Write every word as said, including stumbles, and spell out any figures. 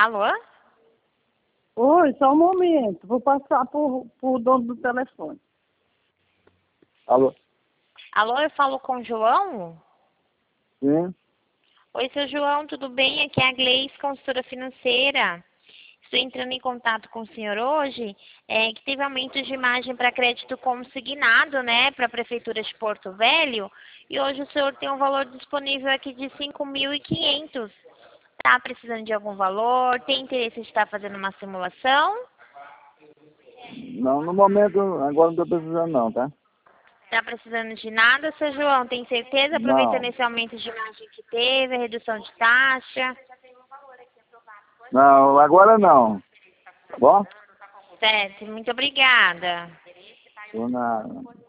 Alô? Oi, só um momento. Vou passar por, por dono do telefone. Alô? Alô, eu falo com o João? Sim? Oi, seu João, tudo bem? Aqui é a Gleice, consultora financeira. Estou entrando em contato com o senhor hoje, é, que teve aumento de imagem para crédito consignado, né, para a Prefeitura de Porto Velho, e hoje o senhor tem um valor disponível aqui de cinco mil e quinhentos. Está precisando de algum valor? Tem interesse de estar fazendo uma simulação? Não, no momento, agora não estou precisando não, tá? Está precisando de nada, seu João? Tem certeza? Aproveitando Não. esse aumento de imagem que teve, a redução de taxa. Não, agora não. Tá bom? Certo, muito obrigada. Por nada.